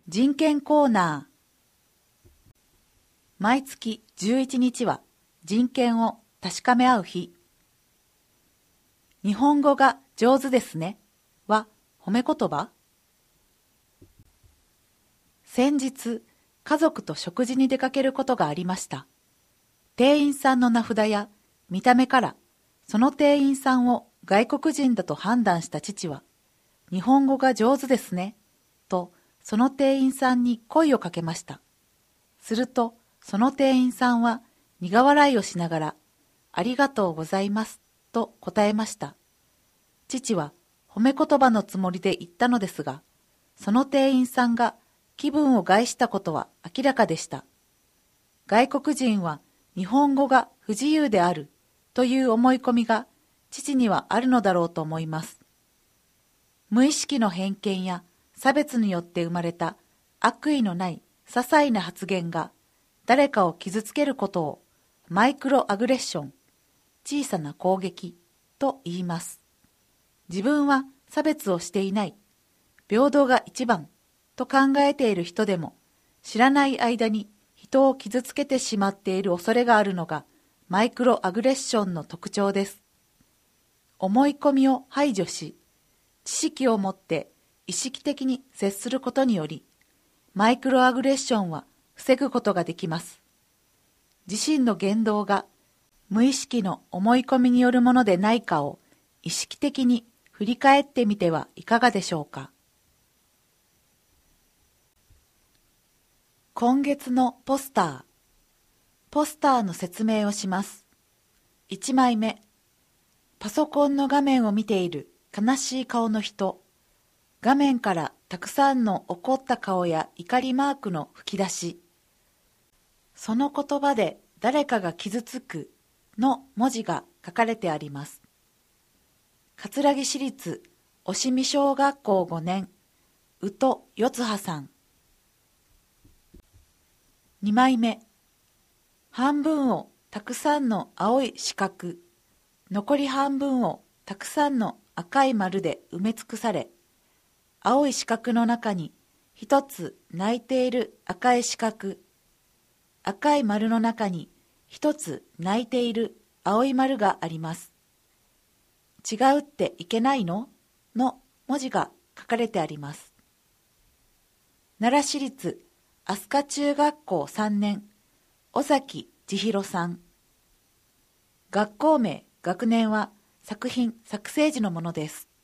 人権コーナー。毎月11日は人権を確かめ合う日。日本語が上手ですねは褒め言葉。先日、家族と食事に出かけることがありました。店員さんの名札や見た目からその店員さんを外国人だと判断した父は、日本語が上手ですねとその店員さんに声をかけました。するとその店員さんは苦笑いをしながら、ありがとうございますと答えました。父は褒め言葉のつもりで言ったのですが、その店員さんが気分を害したことは明らかでした。外国人は日本語が不自由であるという思い込みが父にはあるのだろうと思います。無意識の偏見や差別によって生まれた悪意のない些細な発言が誰かを傷つけることをマイクロアグレッション、小さな攻撃と言います。自分は差別をしていない、平等が一番と考えている人でも知らない間に人を傷つけてしまっている恐れがあるのがマイクロアグレッションの特徴です。思い込みを排除し、知識を持って意識的に接することにより、マイクロアグレッションは防ぐことができます。自身の言動が無意識の思い込みによるものでないかを意識的に振り返ってみてはいかがでしょうか。今月のポスターの説明をします。1枚目、パソコンの画面を見ている悲しい顔の人。画面からたくさんの怒った顔や怒りマークの吹き出し。その言葉で誰かが傷つくの文字が書かれてあります。葛城市立押見小学校5年、宇都四葉さん。2枚目、半分をたくさんの青い四角、残り半分をたくさんの赤い丸で埋め尽くされ、青い四角の中に一つ泣いている赤い四角、赤い丸の中に一つ泣いている青い丸があります。違うっていけないのの文字が書かれてあります。奈良市立飛鳥中学校3年、尾崎千尋さん。学校名、学年は作品作成時のものです。